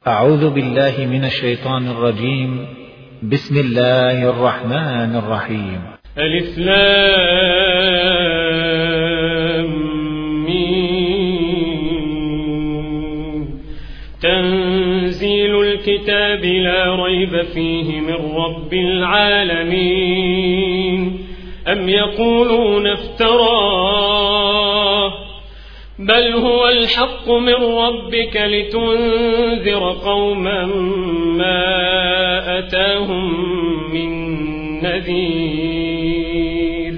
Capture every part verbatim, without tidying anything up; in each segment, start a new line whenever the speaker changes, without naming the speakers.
أعوذ بالله من الشيطان الرجيم. بسم الله الرحمن الرحيم.
ألف لام ميم. تنزيل الكتاب لا ريب فيه من رب العالمين. أم يقولون افتراه بل هو الحق من ربك لتنذر قوما ما أتاهم من نذير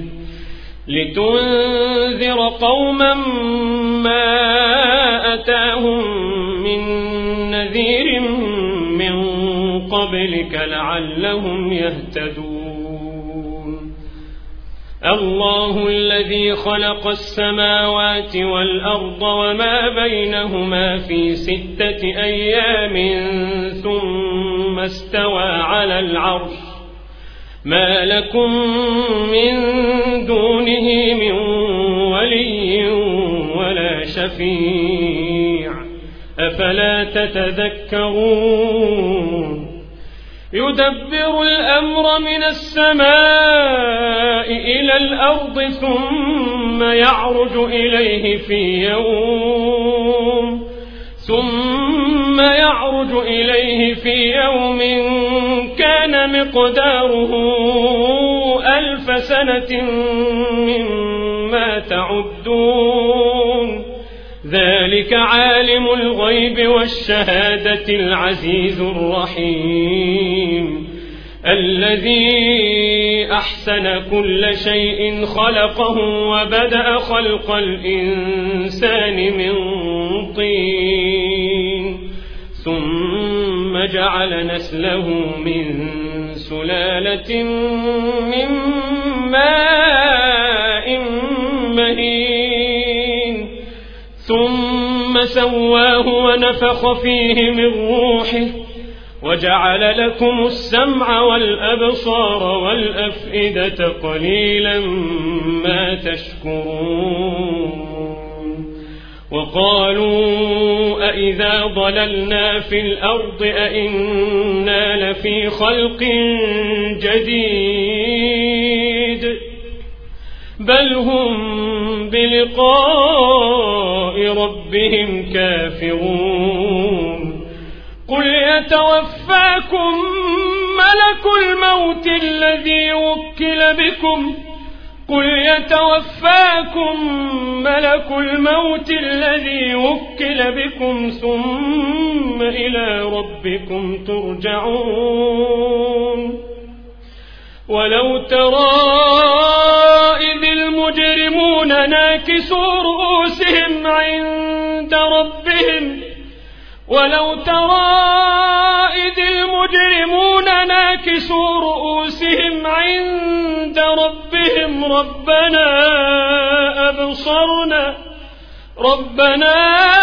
لتنذر قوما ما أتاهم من نذير من قبلك لعلهم يهتدون. الله الذي خلق السماوات والأرض وما بينهما في ستة أيام ثم استوى على العرش ما لكم من دونه من ولي ولا شفيع أفلا تتذكرون. يدبر الأمر من السماء إلى الأرض ثم يعرج إليه في يوم ثم يعرج إليه في يوم كان مقداره ألف سنة مما تعدون. ذلك عالم الغيب والشهادة العزيز الرحيم الذي أحسن كل شيء خلقه وبدأ خلق الإنسان من طين ثم جعل نسله من سلالة من ماء مهين ثم سواه ونفخ فيه من روحه وجعل لكم السمع والأبصار والأفئدة قليلا ما تشكرون. وقالوا أئذا ضللنا في الأرض أئنا لفي خلق جديد بل هم بلقاء ربهم كافرون. قل يتوفاكم ملك الموت الذي وكل بكم قل يتوفاكم ملك الموت الذي وكل بكم ثم إلى ربكم ترجعون. ولو ترى إذ المجرمون ناكسوا رؤوسهم عند ربهم ولو ترى إذ المجرمون ناكسوا رؤوسهم عند ربهم ربنا أبصرنا ربنا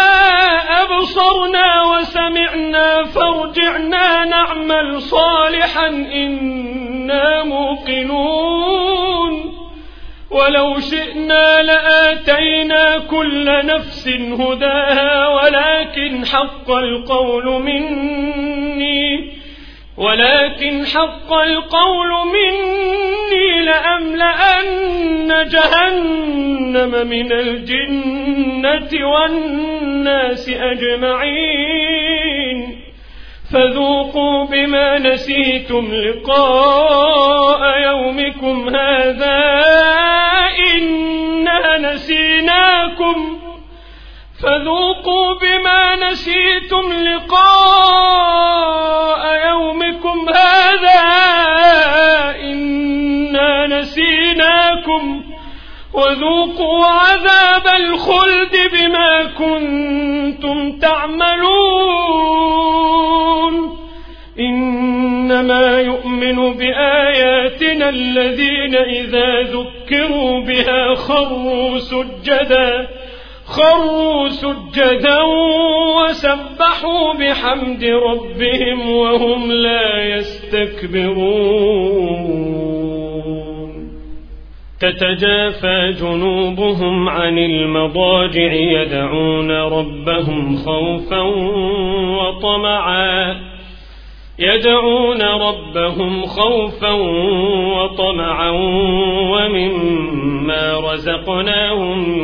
أبصرنا وسمعنا فارجعنا نعمل صالحا إنا موقنون. ولو شئنا لآتينا كل نفس هداها ولكن حق القول مني ولكن حق القول مني لأملأن جهنم من الجنة والناس أجمعين. فذوقوا بما نسيتم لقاء يومكم هذا إنا نسيناكم فذوقوا بما نسيتم لقاء يومكم هذا إنا نسيناكم وذوقوا عذاب الخلد بما كنتم تعملون. إنما يؤمن بآياتنا الذين إذا ذكروا بها خروا سجدا خروا سجدا وسبحوا بحمد ربهم وهم لا يستكبرون. تتجافى جنوبهم عن المضاجع يدعون ربهم خوفا وطمعا يدعون ربهم خوفا وطمعا ومما رزقناهم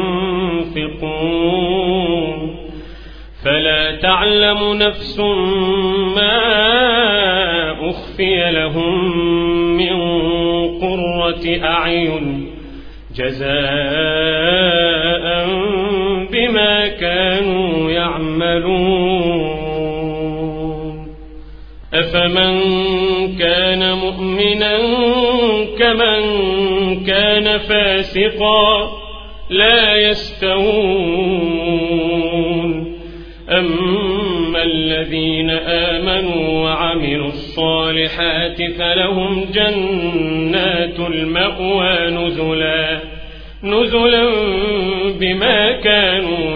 ينفقون فلا تعلم نفس ما أخفي لهم من قرة أعين جزاء بما كانوا يعملون أفمن كان مؤمنا كمن كان فاسقا لا يستوون أما الذين آمنوا وعملوا الصالحات فلهم جنات المأوى نزلا نزلا بما كانوا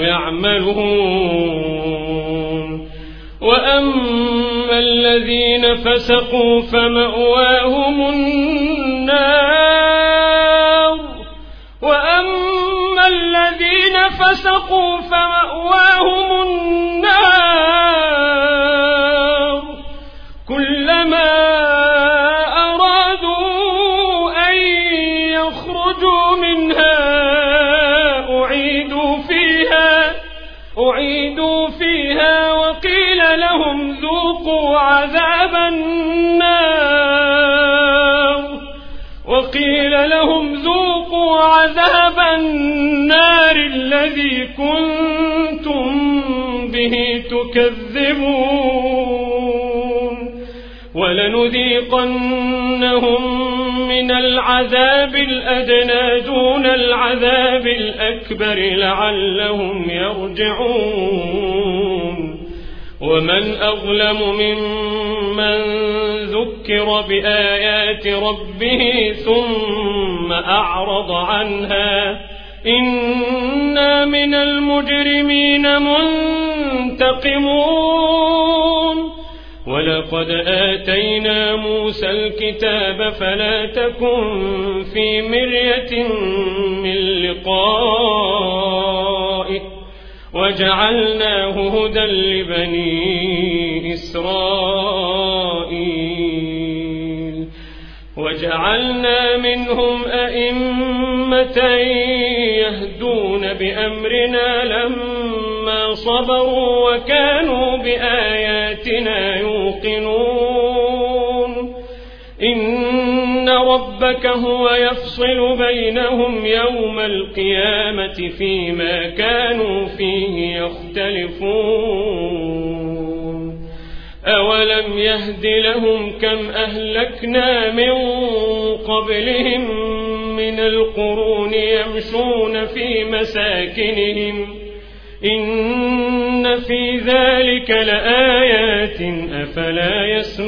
يعملون وأما الذين فسقوا فمأواهم النار وأما الذين فسقوا فمأواهم النار كلما أرادوا أن يخرجوا منها أعيدوا فيها أعيدوا فيها وقيل لهم ذوقوا عذاب النار وقيل لهم ذوقوا عذاب النار الذي كنتم به تكذبون ولنذيقنهم من العذاب الأدنى دون العذاب الأكبر لعلهم يرجعون ومن أظلم ممن ذكر بآيات ربه ثم أعرض عنها إنا من المجرمين منتقمون ولقد آتينا موسى الكتاب فلا تكن في مرية من لقائه وجعلناه هدى لبني إسرائيل وجعلنا منهم أئمة يهدون بأمرنا لما صبروا وكانوا بآياتنا يوقنون إن ربك هو يفصل بينهم يوم القيامة فيما كانوا فيه يختلفون أولم يهد لهم كم أهلكنا من قبلهم من القرون يمشون في مساكنهم إن في ذلك لآيات أفلا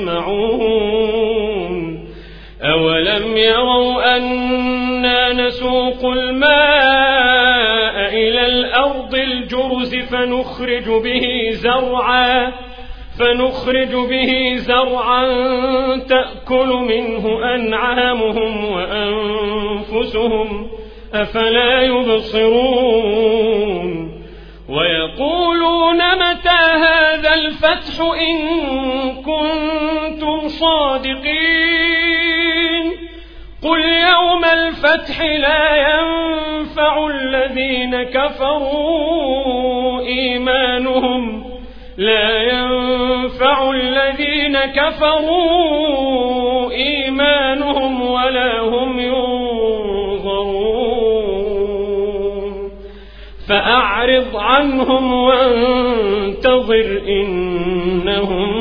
يسمعون أولم يروا أنا نسوق الماء إلى الأرض الجرز فنخرج به زرعا فنخرج به زرعا تأكل منه أنعامهم وأنفسهم أفلا يبصرون ويقولون متى هذا الفتح إن كنتم صادقين قل يوم الفتح لا ينفع الذين كفروا إيمانهم لا ينفع الذين كفروا إيمانهم ولا هم ينظرون فأعرض عنهم وانتظر إنهم